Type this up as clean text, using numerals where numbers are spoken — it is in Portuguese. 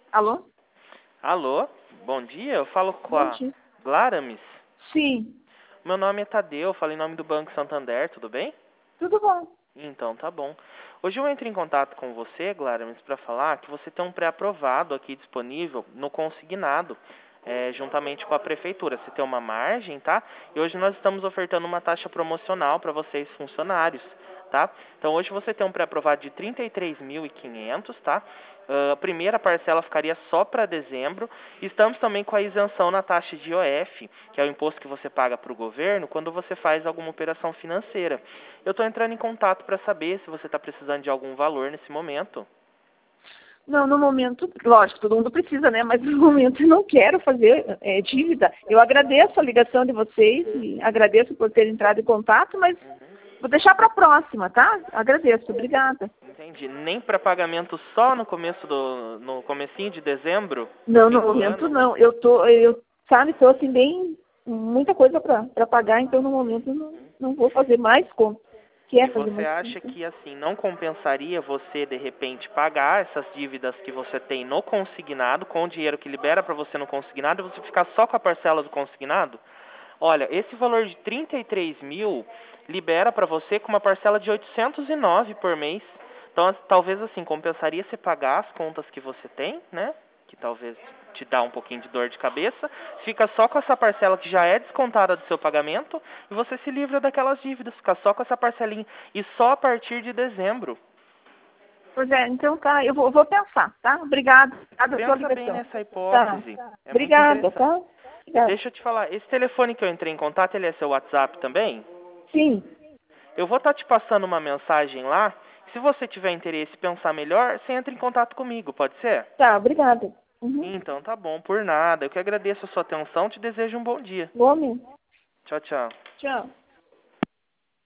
Alô? Alô, bom dia, eu falo com Bom a dia. Glaramis. Sim, Meu nome é Tadeu, eu falo em nome do Banco Santander, tudo bem? tudo bom. Então, tá bom. Hoje eu entro em contato com você, Glaramis, para falar que você tem um pré-aprovado aqui disponível no consignado, juntamente com a prefeitura. Você tem uma margem, tá? E hoje nós estamos ofertando uma taxa promocional para vocês funcionários, tá? Então hoje você tem um pré-aprovado de 33.500, tá? A primeira parcela ficaria só para dezembro. Estamos também com a isenção na taxa de IOF, que é o imposto que você paga para o governo quando você faz alguma operação financeira. Eu estou entrando em contato para saber se você está precisando de algum valor nesse momento. Não, no momento, lógico, todo mundo precisa, né? Mas no momento eu não quero fazer dívida. Eu agradeço a ligação de vocês e agradeço por ter entrado em contato, mas vou deixar para a próxima, tá? Agradeço, obrigada. Entendi. Nem para pagamento só no comecinho de dezembro, no Não, fim no do momento ano? não. Sabe, tô assim bem, muita coisa para pagar, então no momento não vou fazer mais conta. E Quer fazer você mais acha conta? que assim não compensaria você de repente pagar essas dívidas que você tem no consignado com o dinheiro que libera para você no consignado e você ficar só com a parcela do consignado? Olha, esse valor de 33.000 libera para você com uma parcela de 809 por mês. Então, talvez assim, compensaria você pagar as contas que você tem, né? Que talvez te dá um pouquinho de dor de cabeça. Fica só com essa parcela que já é descontada do seu pagamento e você se livra daquelas dívidas. Fica só com essa parcelinha. E só a partir de dezembro. Pois é, então tá, eu vou pensar, tá? Obrigada pela sua Pensa bem ligação. nessa Tá. hipótese. É muito Obrigada, interessante. tá? Obrigada. Deixa eu te falar, esse telefone que eu entrei em contato, ele é seu WhatsApp também? Sim, Eu vou estar te passando uma mensagem lá. Se você tiver interesse em pensar melhor, você entra em contato comigo, pode ser? tá, obrigada. Uhum. Então tá bom, por nada. Eu que agradeço a sua atenção, te desejo um bom dia. Bom, Tchau, tchau. tchau.